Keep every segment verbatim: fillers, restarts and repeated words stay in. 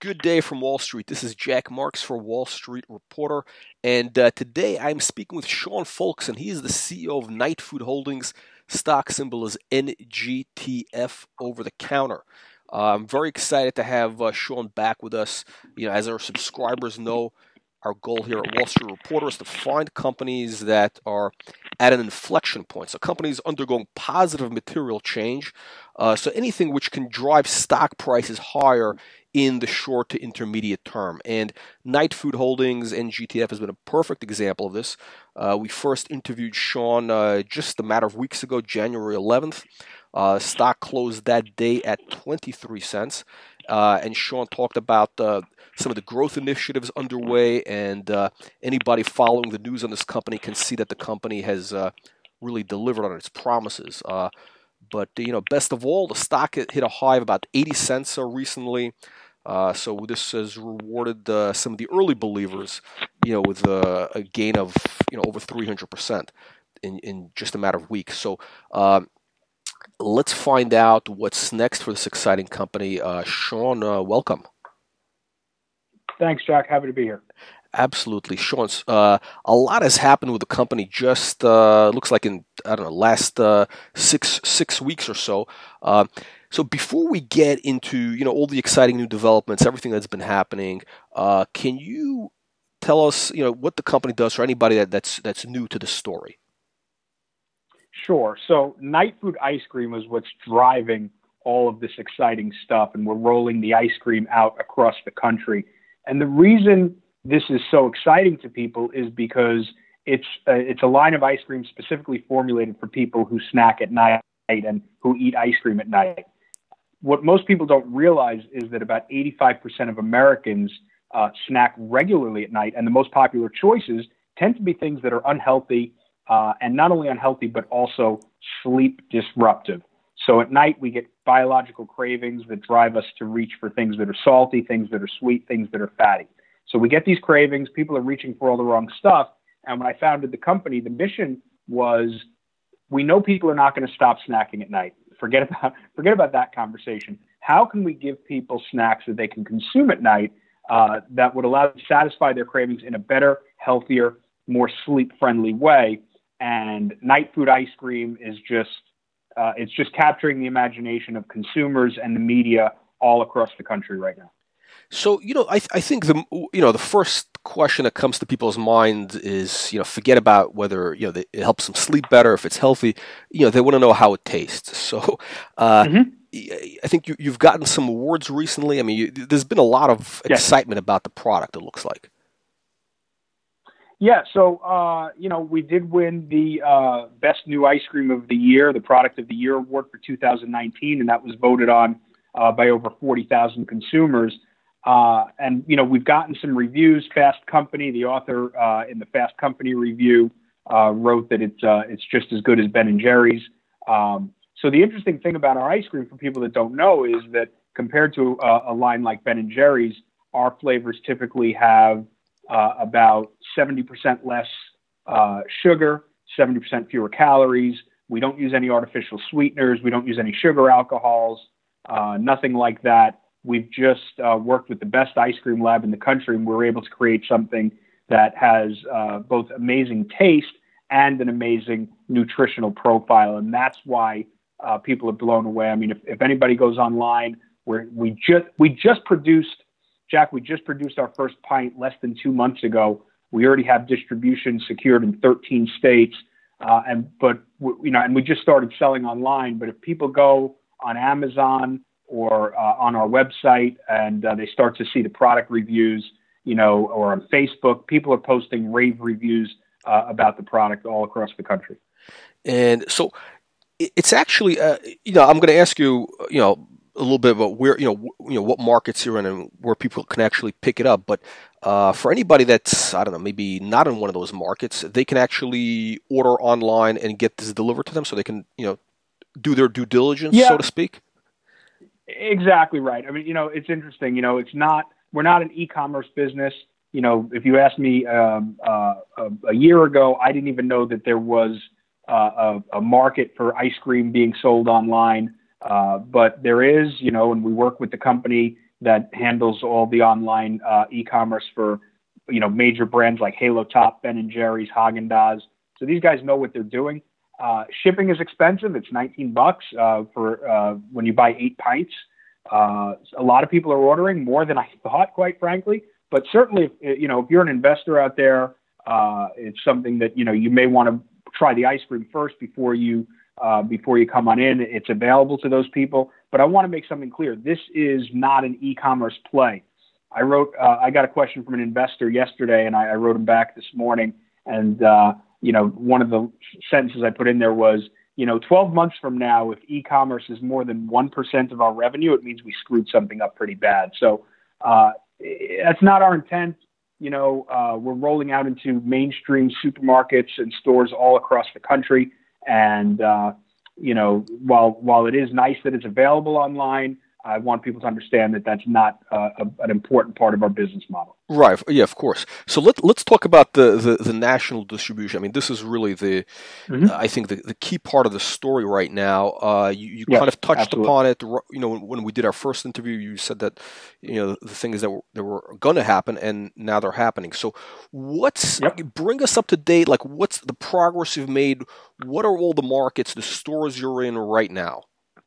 Good day from Wall Street. This is Jack Marks for Wall Street Reporter, and uh, today I'm speaking with Sean Folkson. He is the C E O of Knight Food Holdings. Stock symbol is N G T F over the counter. Uh, I'm very excited to have uh, Sean back with us. You know, as our subscribers know, our goal here at Wall Street Reporter is to find companies that are at an inflection point. So companies undergoing positive material change. Uh, so anything which can drive stock prices higher in the short to intermediate term. And Knight Food Holdings, N G T F, has been a perfect example of this. Uh, we first interviewed Sean uh, just a matter of weeks ago, January eleventh. Uh, stock closed that day at twenty-three cents. Uh, and Sean talked about uh, some of the growth initiatives underway, and uh, anybody following the news on this company can see that the company has uh, really delivered on its promises. Uh, but, you know, best of all, the stock hit a high of about eighty cents uh, recently. Uh, so this has rewarded uh, some of the early believers, you know, with uh, a gain of, you know, over three hundred percent in, in just a matter of weeks. So um, let's find out what's next for this exciting company. Uh, Sean, uh, welcome. Thanks, Jack. Happy to be here. Absolutely. Sean, uh, a lot has happened with the company just, uh, looks like in, I don't know, last uh, six six weeks or so. Uh, so before we get into, you know, all the exciting new developments, everything that's been happening, uh, can you tell us, you know, what the company does for anybody that, that's that's new to the story? Sure. So Knight Food Ice Cream is what's driving all of this exciting stuff, and we're rolling the ice cream out across the country. And the reason this is so exciting to people is because it's a, it's a line of ice cream specifically formulated for people who snack at night and who eat ice cream at night. What most people don't realize is that about eighty-five percent of Americans uh, snack regularly at night, and the most popular choices tend to be things that are unhealthy, uh, and not only unhealthy, but also sleep disruptive. So at night, we get biological cravings that drive us to reach for things that are salty, things that are sweet, things that are fatty. So we get these cravings, people are reaching for all the wrong stuff. And when I founded the company, the mission was, we know people are not going to stop snacking at night. Forget about, forget about that conversation. How can we give people snacks that they can consume at night uh, that would allow them to satisfy their cravings in a better, healthier, more sleep-friendly way? And Knight Food Ice Cream is just, uh, it's just capturing the imagination of consumers and the media all across the country right now. So, you know, I, th- I think the, you know, the first question that comes to people's mind is, you know, forget about whether, you know, they, it helps them sleep better, if it's healthy, you know, they want to know how it tastes. So, uh, mm-hmm. I think you, you've gotten some awards recently. I mean, you, there's been a lot of yes. excitement about the product, it looks like. Yeah, so, uh, you know, we did win the uh, Best New Ice Cream of the Year, the Product of the Year Award for two thousand nineteen, and that was voted on uh, by over forty thousand consumers. Uh, and, you know, we've gotten some reviews. Fast Company, the author uh, in the Fast Company review, uh, wrote that it's, uh, it's just as good as Ben and Jerry's. Um, so the interesting thing about our ice cream for people that don't know is that compared to a, a line like Ben and Jerry's, our flavors typically have uh, about seventy percent less uh, sugar, seventy percent fewer calories. We don't use any artificial sweeteners. We don't use any sugar alcohols, uh, nothing like that. We've just uh, worked with the best ice cream lab in the country, and we're able to create something that has uh, both amazing taste and an amazing nutritional profile. And that's why uh, people are blown away. I mean, if, if anybody goes online, where we just we just produced, Jack, we just produced our first pint less than two months ago. We already have distribution secured in thirteen states, uh, and but you know, and we just started selling online. But if people go on Amazon or uh, on our website, and uh, they start to see the product reviews, you know, or on Facebook, people are posting rave reviews uh, about the product all across the country. And so it's actually, uh, you know, I'm going to ask you, you know, a little bit about where, you know, w- you know, what markets you're in and where people can actually pick it up. But uh, for anybody that's, I don't know, maybe not in one of those markets, they can actually order online and get this delivered to them, so they can, you know, do their due diligence, yeah. so to speak. Exactly right. I mean, you know, it's interesting. You know, it's not, we're not an e-commerce business. You know, if you asked me um, uh, a, a year ago, I didn't even know that there was uh, a, a market for ice cream being sold online. Uh, but there is, you know, and we work with the company that handles all the online uh, e-commerce for, you know, major brands like Halo Top, Ben and Jerry's, Haagen-Dazs. So these guys know what they're doing. Uh, shipping is expensive. It's nineteen bucks uh, for uh, when you buy eight pints. Uh, a lot of people are ordering more than I thought, quite frankly. But certainly, if, you know, if you're an investor out there, uh, it's something that, you know, you may want to try the ice cream first before you uh, before you come on in. It's available to those people. But I want to make something clear. This is not an e-commerce play. I wrote, uh, I got a question from an investor yesterday, and I, I wrote him back this morning. And, uh, you know, one of the sentences I put in there was, you know, twelve months from now, if e-commerce is more than one percent of our revenue, it means we screwed something up pretty bad. So uh, that's not our intent. You know, uh, we're rolling out into mainstream supermarkets and stores all across the country. And, uh, you know, while while it is nice that it's available online, I want people to understand that that's not uh, a, an important part of our business model. Right. Yeah, of course. So let, let's talk about the, the, the national distribution. I mean, this is really the, mm-hmm. uh, I think, the, the key part of the story right now. Uh, you you yes, kind of touched absolutely. upon it. You know, when, when we did our first interview, you said that, you know, the things that were, that were going to happen, and now they're happening. So what's, yep. bring us up to date. Like, what's the progress you've made? What are all the markets, the stores you're in right now?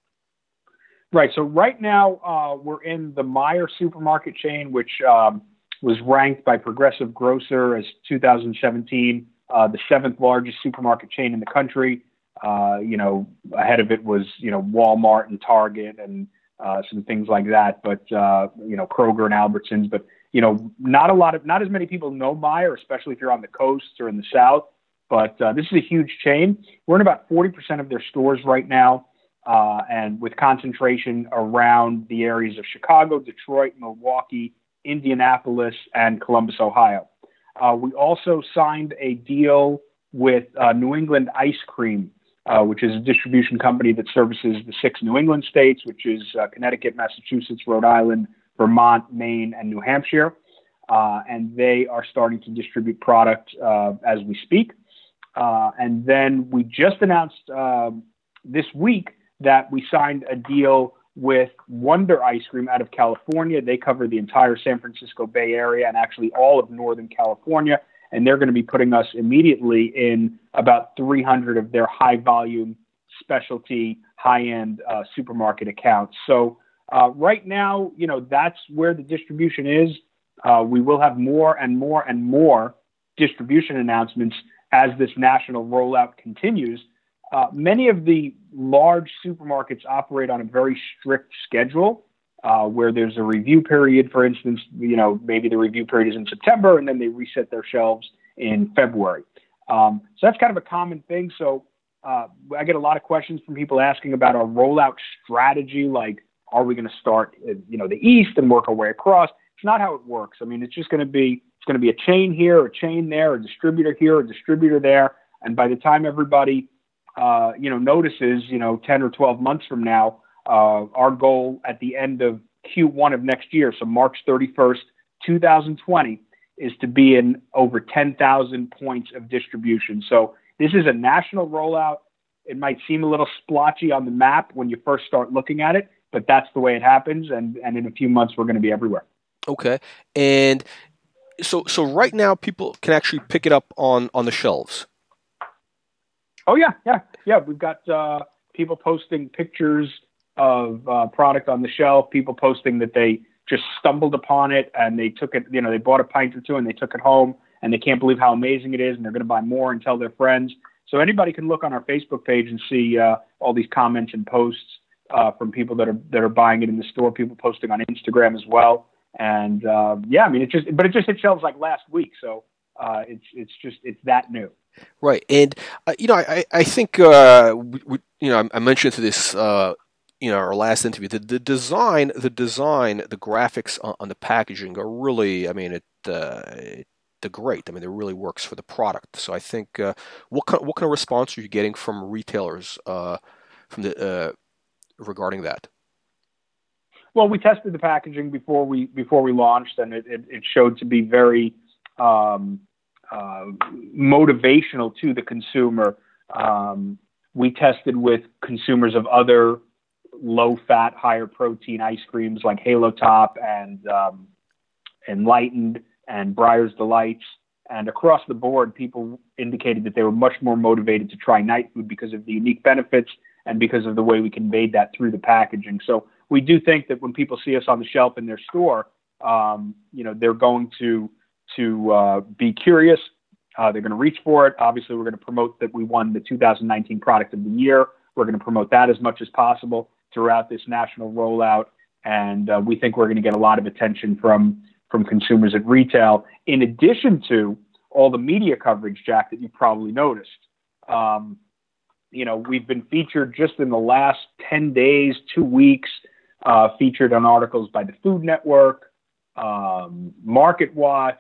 Right. So right now uh, we're in the Meijer supermarket chain, which um, was ranked by Progressive Grocer as two thousand seventeen uh, the seventh largest supermarket chain in the country. Uh, you know, ahead of it was, you know, Walmart and Target and uh, some things like that. But, uh, you know, Kroger and Albertsons. But, you know, not a lot of, not as many people know Meijer, especially if you're on the coast or in the South. But uh, this is a huge chain. We're in about forty percent of their stores right now. Uh, and with concentration around the areas of Chicago, Detroit, Milwaukee, Indianapolis, and Columbus, Ohio. Uh, we also signed a deal with uh, New England Ice Cream, uh, which is a distribution company that services the six New England states, which is uh, Connecticut, Massachusetts, Rhode Island, Vermont, Maine, and New Hampshire. Uh, and they are starting to distribute product uh, as we speak. Uh, and then we just announced uh, this week that we signed a deal with Wonder Ice Cream out of California. They cover the entire San Francisco Bay Area and actually all of Northern California. And they're going to be putting us immediately in about three hundred of their high volume, specialty, high-end uh, supermarket accounts. So uh, right now, you know, that's where the distribution is. Uh, we will have more and more and more distribution announcements as this national rollout continues. Uh, many of the large supermarkets operate on a very strict schedule uh, where there's a review period. For instance, you know, maybe the review period is in September and then they reset their shelves in February. Um, so that's kind of a common thing. So uh, I get a lot of questions from people asking about our rollout strategy. Like, are we going to start, you know, the East and work our way across? It's not how it works. I mean, it's just going to be, it's going to be a chain here, a chain there, a distributor here, a distributor there. And by the time everybody Uh, you know, notices, you know, ten or twelve months from now, uh, our goal at the end of Q one of next year, so March thirty-first, twenty twenty, is to be in over ten thousand points of distribution. So this is a national rollout. It might seem a little splotchy on the map when you first start looking at it, but that's the way it happens. And, and in a few months, we're going to be everywhere. Okay. And so, so right now, people can actually pick it up on, on the shelves. Oh, yeah, yeah, yeah. We've got uh, people posting pictures of uh, product on the shelf, people posting that they just stumbled upon it and they took it, you know, they bought a pint or two and they took it home and they can't believe how amazing it is and they're going to buy more and tell their friends. So anybody can look on our Facebook page and see uh, all these comments and posts uh, from people that are that are buying it in the store, people posting on Instagram as well. And uh, yeah, I mean, it just, but it just hit shelves like last week. So uh, it's it's just, it's that new. Right, and uh, you know, I I think uh, we, we, you know, I, I mentioned to this, uh, you know, our last interview, the, the design, the design, the graphics on, on the packaging are really, I mean, it, uh, it, they're great. I mean, it really works for the product. So I think, uh, what kind, what kind of response are you getting from retailers, uh, from the uh, regarding that? Well, we tested the packaging before we before we launched, and it it, it showed to be very Um, Uh, motivational to the consumer. Um, we tested with consumers of other low fat, higher protein ice creams like Halo Top and um, Enlightened and Breyer's Delights. And across the board, people indicated that they were much more motivated to try Night Food because of the unique benefits and because of the way we conveyed that through the packaging. So we do think that when people see us on the shelf in their store, um, you know, they're going to to uh, be curious. Uh, they're going to reach for it. Obviously, we're going to promote that we won the two thousand nineteen Product of the Year. We're going to promote that as much as possible throughout this national rollout. And uh, we think we're going to get a lot of attention from from consumers at retail, in addition to all the media coverage, Jack, that you probably noticed. Um, you know, we've been featured just in the last ten days, two weeks, uh, featured on articles by the Food Network, um, Market Watch.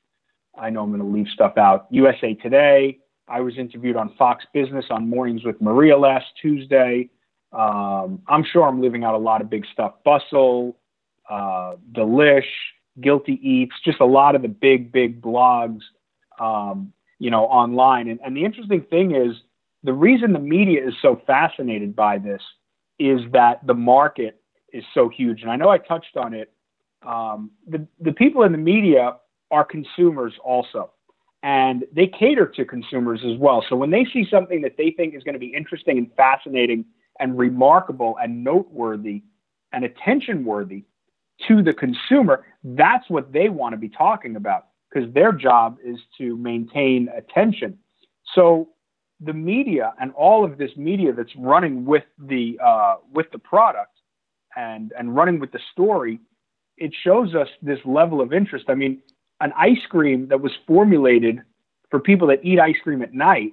I know I'm going to leave stuff out. U S A Today. I was interviewed on Fox Business on Mornings with Maria last Tuesday. Um, I'm sure I'm leaving out a lot of big stuff. Bustle, uh, Delish, Guilty Eats, just a lot of the big, big blogs, um, you know, online. And, and the interesting thing is, the reason the media is so fascinated by this is that the market is so huge. And I know I touched on it. Um, the, the people in the media are consumers also, and they cater to consumers as well. So when they see something that they think is going to be interesting and fascinating and remarkable and noteworthy and attention-worthy to the consumer, that's what they want to be talking about, because their job is to maintain attention. So the media and all of this media that's running with the uh, with the product and and running with the story, it shows us this level of interest. I mean, an ice cream that was formulated for people that eat ice cream at night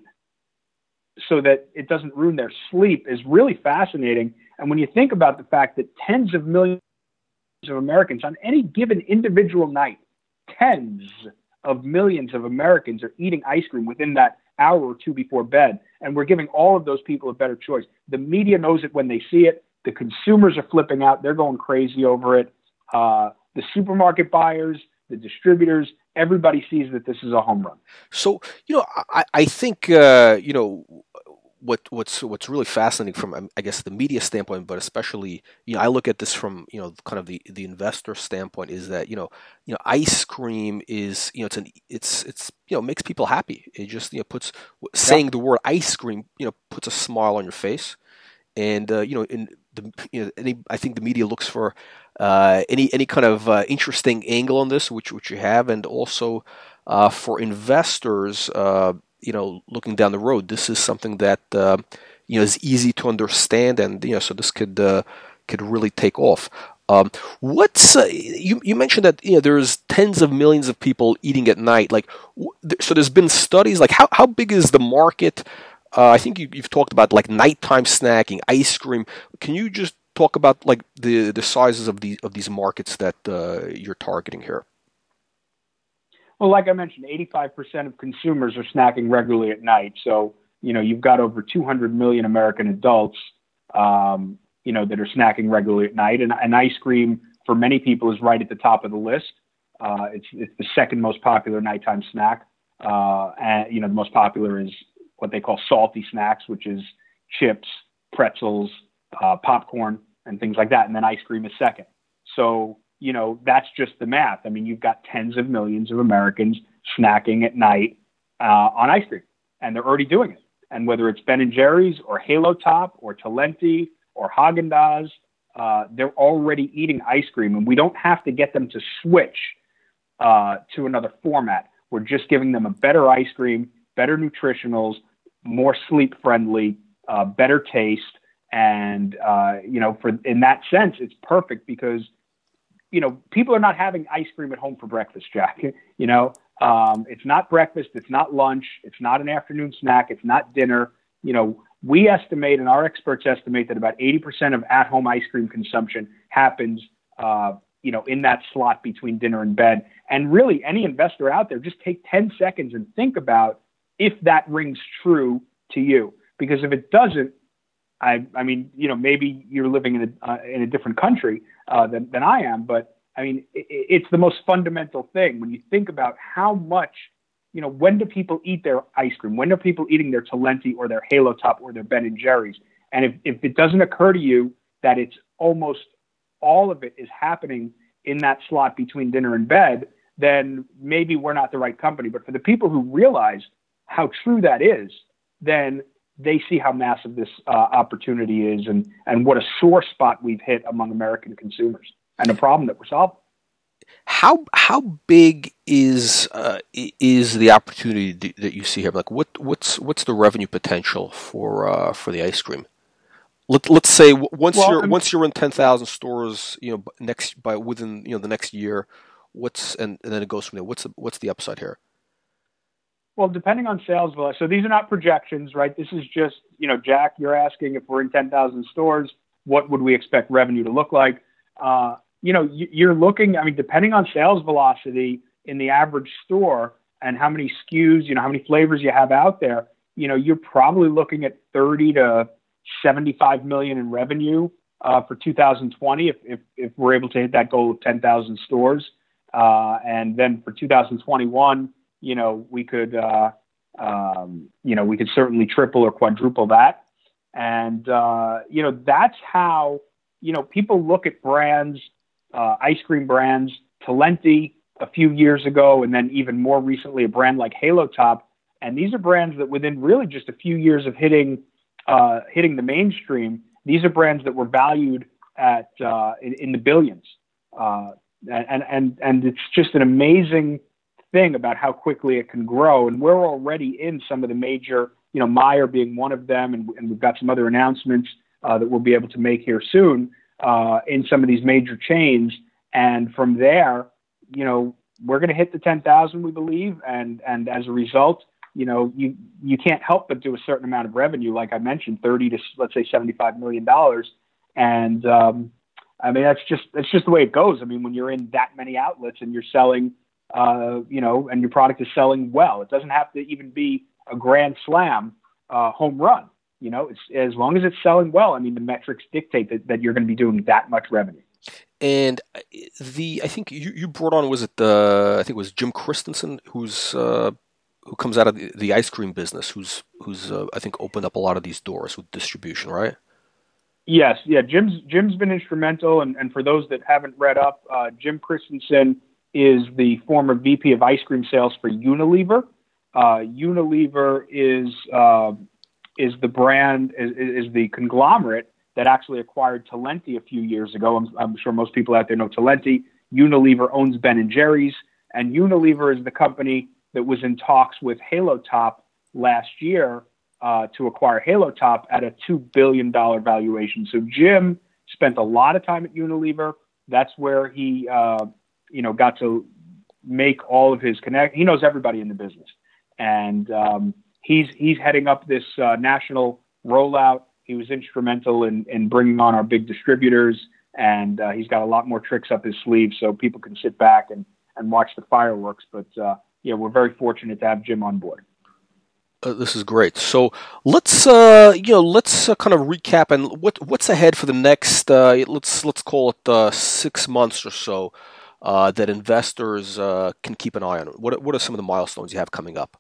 so that it doesn't ruin their sleep is really fascinating. And when you think about the fact that tens of millions of Americans on any given individual night, tens of millions of Americans are eating ice cream within that hour or two before bed, and we're giving all of those people a better choice. The media knows it when they see it. The consumers are flipping out. They're going crazy over it. Uh, the supermarket buyers, the distributors, everybody sees that this is a home run. So, you know, I, I think, uh, you know, what what's what's really fascinating from, um, I guess, the media standpoint, but especially, you know, I look at this from, you know, kind of the, the investor standpoint, is that, you know, you know, ice cream is, you know, it's an it's it's you know, makes people happy. It just, you know, puts saying yeah. the word ice cream, you know, puts a smile on your face, and uh, you know, in the you know, any I think the media looks for uh, any any kind of uh, interesting angle on this, which which you have, and also uh, for investors. Uh, you know, looking down the road, this is something that, uh, you know, is easy to understand, and, you know, so this could, uh, could really take off. Um, what's, uh, you, you mentioned that, you know, there's tens of millions of people eating at night. Like, so there's been studies, like how, how big is the market? Uh, I think you, you've talked about like nighttime snacking, ice cream. Can you just talk about like the, the sizes of the, of these markets that, uh, you're targeting here? Well, like I mentioned, eighty-five percent of consumers are snacking regularly at night. So, you know, you've got over two hundred million American adults, um, you know, that are snacking regularly at night. And, and ice cream, for many people, is right at the top of the list. Uh, it's, it's the second most popular nighttime snack. Uh, and, you know, the most popular is what they call salty snacks, which is chips, pretzels, uh, popcorn, and things like that. And then ice cream is second. So, you know, that's just the math. I mean, you've got tens of millions of Americans snacking at night uh, on ice cream, and they're already doing it. And whether it's Ben and Jerry's or Halo Top or Talenti or Haagen-Dazs, uh, they're already eating ice cream, and we don't have to get them to switch uh, to another format. We're just giving them a better ice cream, better nutritionals, more sleep-friendly, uh, better taste. And, uh, you know, for in that sense, it's perfect because you know, people are not having ice cream at home for breakfast, Jack. You know, um, it's not breakfast. It's not lunch. It's not an afternoon snack. It's not dinner. You know, we estimate, and our experts estimate, that about eighty percent of at-home ice cream consumption happens, uh, you know, in that slot between dinner and bed. And really, any investor out there, just take ten seconds and think about if that rings true to you. Because if it doesn't, I, I mean, you know, maybe you're living in a, uh, in a different country uh, than, than I am, but I mean, it, it's the most fundamental thing when you think about how much, you know, when do people eat their ice cream? When are people eating their Talenti or their Halo Top or their Ben and Jerry's? And if, if it doesn't occur to you that it's almost all of it is happening in that slot between dinner and bed, then maybe we're not the right company. But for the people who realize how true that is, then they see how massive this uh, opportunity is, and, and what a sore spot we've hit among American consumers, and a problem that we're solving. How how big is uh, is the opportunity that you see here? Like, what what's what's the revenue potential for uh, for the ice cream? Let, let's say once well, you're I'm, once you're in ten thousand stores, you know, next by within you know the next year, what's and, and then it goes from there. What's the, what's the upside here? Well, depending on sales velocity. So these are not projections, right? This is just, you know, Jack, you're asking if we're in ten thousand stores, what would we expect revenue to look like? Uh, you know, you're looking, I mean, depending on sales velocity in the average store and how many S K Us, you know, how many flavors you have out there, you know, you're probably looking at thirty to seventy-five million in revenue uh, for two thousand twenty if, if, if we're able to hit that goal of ten thousand stores. Uh, and then for two thousand twenty-one, you know, we could, uh, um, you know, we could certainly triple or quadruple that. And, uh, you know, that's how, you know, people look at brands, uh, ice cream brands, Talenti a few years ago, and then even more recently, a brand like Halo Top. And these are brands that within really just a few years of hitting, uh, hitting the mainstream, these are brands that were valued at, uh, in, in the billions. Uh, and, and, and it's just an amazing thing about how quickly it can grow. And we're already in some of the major, you know, Meijer being one of them. And, and we've got some other announcements uh, that we'll be able to make here soon uh, in some of these major chains. And from there, you know, we're going to hit the ten thousand, we believe. And, and as a result, you know, you, you can't help but do a certain amount of revenue. Like I mentioned, thirty to let's say seventy-five million dollars. And um, I mean, that's just, that's just the way it goes. I mean, when you're in that many outlets and you're selling, Uh, you know, and your product is selling well, it doesn't have to even be a grand slam uh, home run. You know, it's, as long as it's selling well, I mean, the metrics dictate that, that you're going to be doing that much revenue. And the, I think you, you brought on, was it the, I think it was Jim Christensen, who's, uh, who comes out of the, the ice cream business, who's, who's, uh, I think opened up a lot of these doors with distribution, right? Yes. Yeah. Jim's, Jim's been instrumental. And, and for those that haven't read up, uh, Jim Christensen is the former V P of ice cream sales for Unilever. Uh, Unilever is, uh, is the brand, is, is the conglomerate that actually acquired Talenti a few years ago. I'm, I'm sure most people out there know Talenti. Unilever owns Ben and Jerry's, and Unilever is the company that was in talks with Halo Top last year uh, to acquire Halo Top at a two billion dollars valuation. So Jim spent a lot of time at Unilever. That's where he, uh, you know, got to make all of his connect. He knows everybody in the business, and um, he's he's heading up this uh, national rollout. He was instrumental in in bringing on our big distributors, and uh, he's got a lot more tricks up his sleeve, so people can sit back and and watch the fireworks. But uh, yeah, we're very fortunate to have Jim on board. Uh, this is great. So let's uh, you know let's uh, kind of recap and what what's ahead for the next uh, let's let's call it uh, six months or so. Uh, that investors uh, can keep an eye on. What what are some of the milestones you have coming up?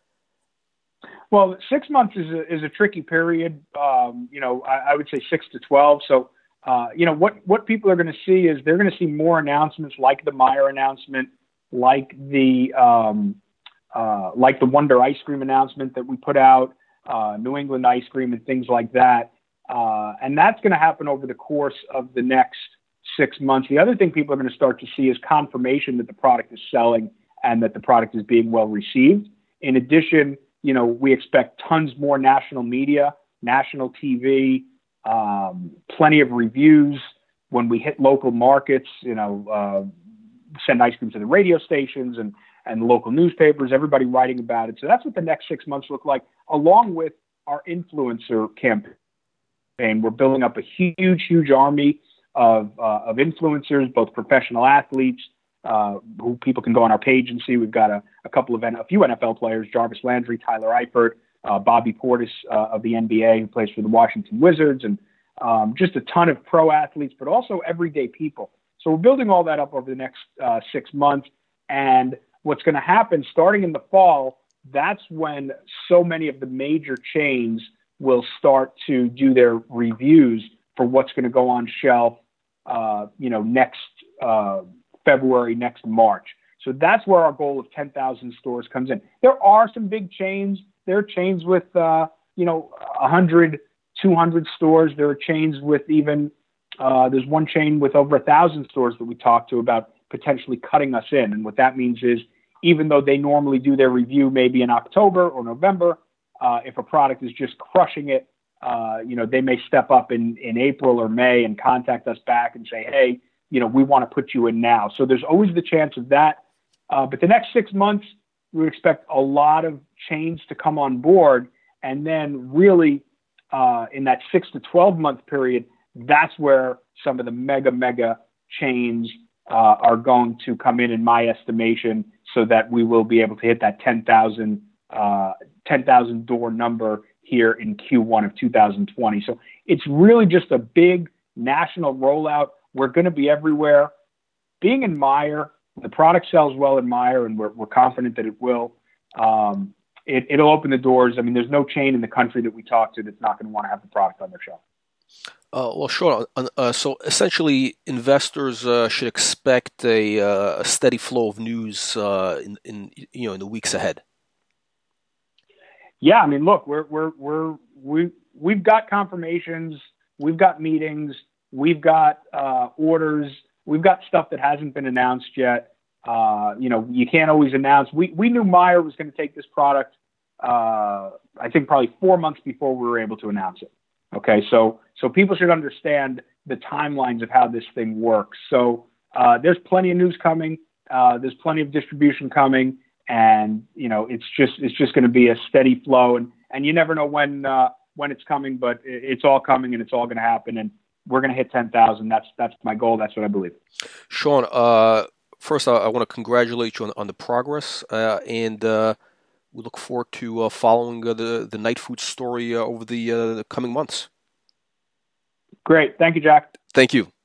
Well, six months is a, is a tricky period. Um, you know, I, I would say six to twelve. So, uh, you know, what what people are going to see is they're going to see more announcements like the Meijer announcement, like the um, uh, like the Wonder Ice Cream announcement that we put out, uh, New England Ice Cream, and things like that. Uh, and that's going to happen over the course of the next six months. The other thing people are going to start to see is confirmation that the product is selling and that the product is being well received. In addition, you know, we expect tons more national media, national T V, um, plenty of reviews. When we hit local markets, you know, uh, send ice cream to the radio stations and, and local newspapers, everybody writing about it. So that's what the next six months look like, along with our influencer campaign. We're building up a huge, huge army of, uh, of influencers, both professional athletes, uh, who people can go on our page and see. We've got a, a couple of, a few N F L players, Jarvis Landry, Tyler Eifert, uh, Bobby Portis uh, of the N B A, who plays for the Washington Wizards, and um, just a ton of pro athletes, but also everyday people. So we're building all that up over the next uh, six months. And what's going to happen starting in the fall, that's when so many of the major chains will start to do their reviews for what's going to go on shelf, uh, you know, next uh, February, next March. So that's where our goal of ten thousand stores comes in. There are some big chains. There are chains with, uh, you know, one hundred, two hundred stores. There are chains with even, uh, there's one chain with over a thousand stores that we talked to about potentially cutting us in. And what that means is, even though they normally do their review maybe in October or November, uh, if a product is just crushing it, uh, you know, they may step up in, in April or May and contact us back and say, hey, you know, we want to put you in now. So there's always the chance of that. Uh, but the next six months, we would expect a lot of chains to come on board. And then really uh, in that six to twelve month period, that's where some of the mega, mega chains uh, are going to come in, in my estimation, so that we will be able to hit that ten thousand uh, ten thousand door number here in Q one of two thousand twenty. So it's really just a big national rollout. We're going to be everywhere. Being in Meijer, the product sells well in Meijer, and we're, we're confident that it will. Um, it, it'll open the doors. I mean, there's no chain in the country that we talk to that's not going to want to have the product on their shelf. Uh, well, sure. Uh, uh, so essentially, investors uh, should expect a, uh, a steady flow of news uh, in, in you know in the weeks ahead. Yeah, I mean, look, we're we're we're we we've got confirmations, we've got meetings, we've got uh, orders, we've got stuff that hasn't been announced yet. Uh, you know, you can't always announce. We we knew Meijer was going to take this product. Uh, I think probably four months before we were able to announce it. Okay, so so people should understand the timelines of how this thing works. So uh, there's plenty of news coming. Uh, there's plenty of distribution coming. And, you know, it's just it's just going to be a steady flow. And, and you never know when uh, when it's coming, but it's all coming and it's all going to happen. And we're going to hit ten thousand. That's that's my goal. That's what I believe. Sean, uh, first, I, I want to congratulate you on, on the progress. Uh, and uh, we look forward to uh, following uh, the, the Knight Foods story uh, over the, uh, the coming months. Great. Thank you, Jack. Thank you.